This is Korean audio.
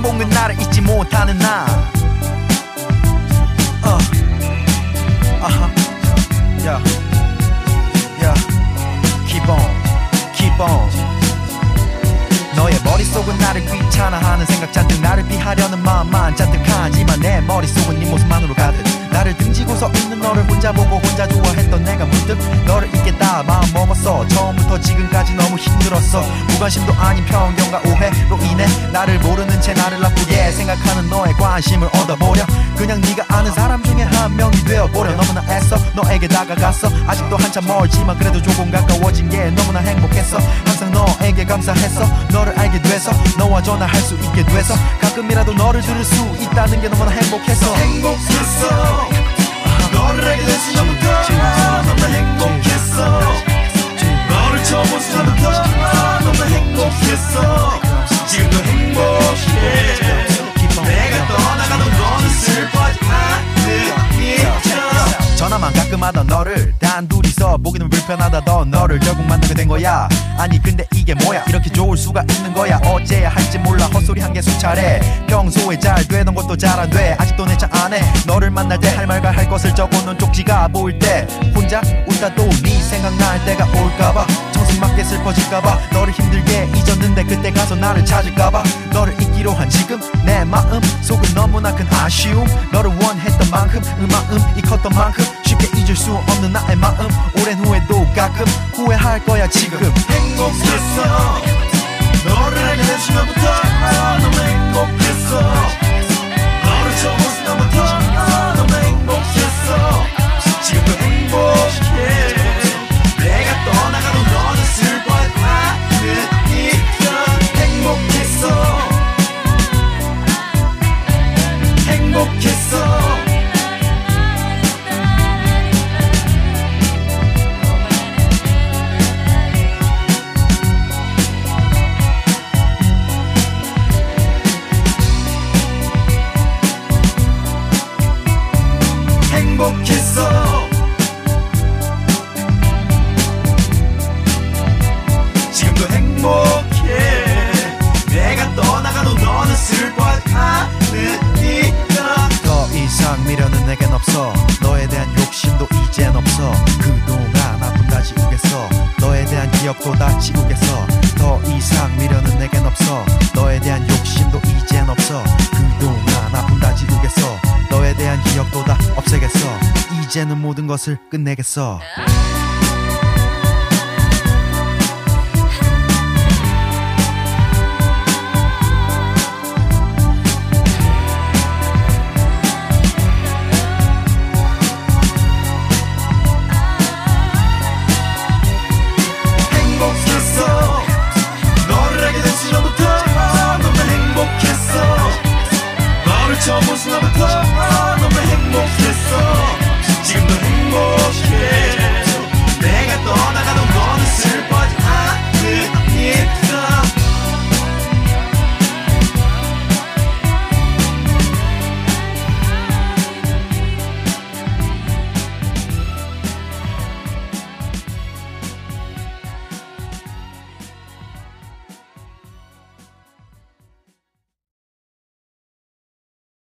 행복은 나를 잊지 못하는 나. Yeah, yeah, keep on, keep on. 너의 머릿속은 나를 귀찮아하는 생각 잔뜩, 나를 피하려는 마음만 잔뜩하지만 내 머릿속은 네 모습만으로 가득. 나를 등지고 서 있는 너를 혼자 보고 혼자 좋아했던 내가 문득 너를 잊겠다 마음 먹었어. 처음부터 지금까지 너무 힘들었어. 무관심도 아닌 편견과 오해로 인해 나를 모르는 채 나를 나쁘게 생각하는 너의 관심을 얻어보려 그냥 네가 아는 사람 중에 한 명이 되어보려. 너무나 애써 너에게 다가갔어. 아직도 한참 멀지만 그래도 조금 가까워진 게 너무나 행복했어. 항상 너에게 감사했어. 너를 알게 돼서 너와 전화할 수 있게 돼서 가끔이라도 너를 들을 수 있다는 게 너무나 행복했어. 행복했어. 너를 알게 된 순간부터 너무나 행복했어. 너를 처음 본 순간부터 너무나 행복했어. 지금도 행복해. 내가 떠나가도 너는 슬퍼하지 않으니까. 전화만 가끔 하던 너를 단둘이서 보기는 불편하다던 너를 결국 만나게 된 거야. 아니 근데 이게 뭐야, 이렇게 좋을 수가 있는 거야. 어째야 할지 몰라 헛소리 한 개 수차례. 평소에 잘 되던 것도 잘 안 돼. 아직도 내 차 안에 너를 만날 때 할 말과 할 것을 적어놓은 쪽지가 보일 때 혼자 울다 또 네 생각날 때가 올까봐 정승맞게 슬퍼질까봐 너를 힘들게 잊었는데 그때 가서 나를 찾을까봐 너를 잊기로 한 지금 내 마음 속은 너무나 큰 아쉬움. 너를 원했던 만큼 마음이 컸던 만큼 쉽게 잊을 수 없는 나의 마음. 오랜 후에도 가끔 후회할 거야 지금. 행복했어. 너를 알게 된 순간부터 너무 행복했어. 너를 처음 본 순간부터 너무 행복했어. 지금도 행복해. 내가 떠나가도 너는 슬퍼하지 않으니까. 행복했어. 행복했어. 행복했어. 지금도 행복해. 내가 떠나가도 너는 슬퍼하지 않으니까. 더 이상 미련은 내겐 없어. 너에 대한 욕심도 이젠 없어. 그동안 아픔 다 지우겠어. 너에 대한 기억도 다 지우겠어. 더 이상 미련은 내겐 없어. 너에 대한 욕심도 이젠 없어. 그동안 아픔 다 지우겠어. 너에 대한 기억도 다 없애겠어. 이제는 모든 것을 끝내겠어.